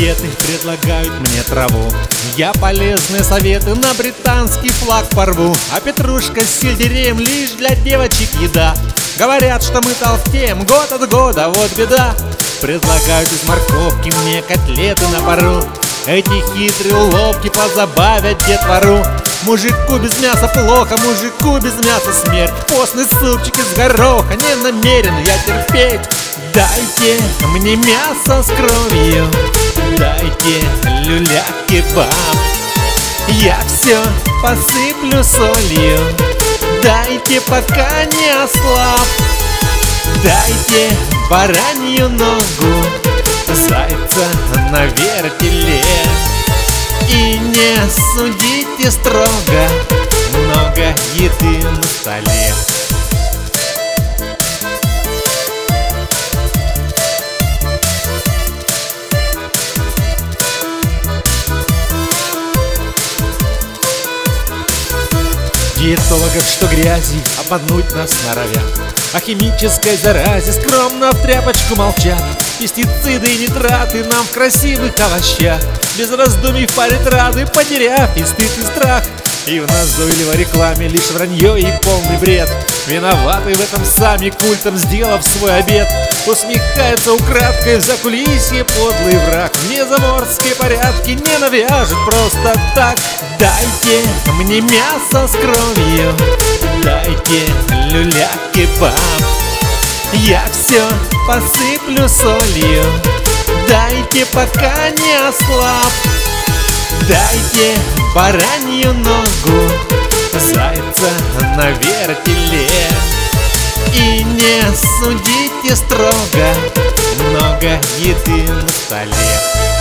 диеты предлагают мне траву. Я полезные советы на британский флаг порву. А петрушка с сельдереем лишь для девочек еда. Говорят, что мы толстеем год от года, вот беда. Предлагают из морковки мне котлеты на пару. Эти хитрые уловки позабавят детвору. Мужику без мяса плохо, мужику без мяса смерть. Постный супчик из гороха не намерен я терпеть. Дайте мне мясо с кровью, дайте люля-кебаб. Я все посыплю солью, дайте, пока не ослаб. Дайте баранью ногу, зайца на вертеле. И не судите строго, много еды на столе. Диетологов, что грязи обмануть нас норовят, о химической заразе скромно в тряпочку молчат. Пестициды и нитраты нам в красивых овощах, без раздумий впарят рады, потеряв и стыд, и страх. И в назойливой рекламе лишь вранье и полный бред. Виноваты в этом сами, культом сделав свой обед. Усмехается украдкой в закулисье подлый враг. Мне заморские порядки не навяжет просто так. Дайте мне мясо с кровью, дайте люля-кебаб. Я все посыплю солью, дайте, пока не ослаб. Дайте баранью ногу, зайца на вертеле. И не судите строго, много еды на столе.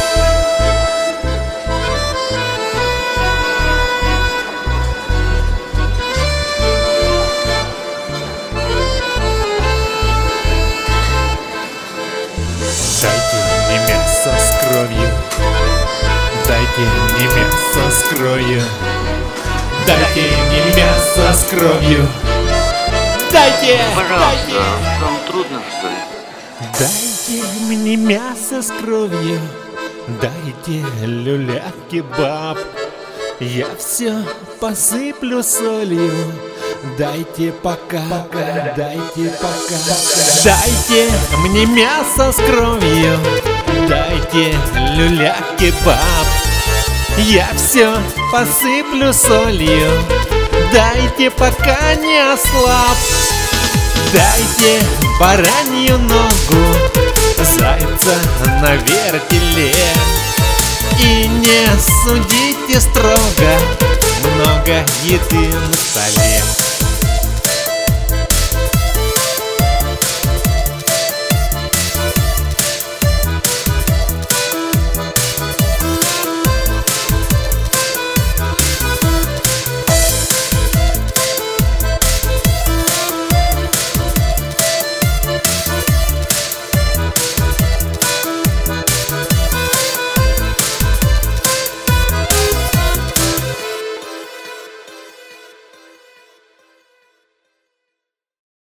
Дайте мне мясо с кровью, дайте мне мясо с кровью, дайте мне мясо с кровью, дайте, пожалуйста, вам трудно, что ли? Дайте мне мясо с кровью, дайте люля-кебаб. Я все посыплю солью, дайте пока, дайте пока. Дайте мне мясо с кровью, дайте люля-кебаб. Я все посыплю солью, дайте, пока не ослаб. Дайте баранью ногу, зайца на вертеле. И не судите строго, много еды на столе.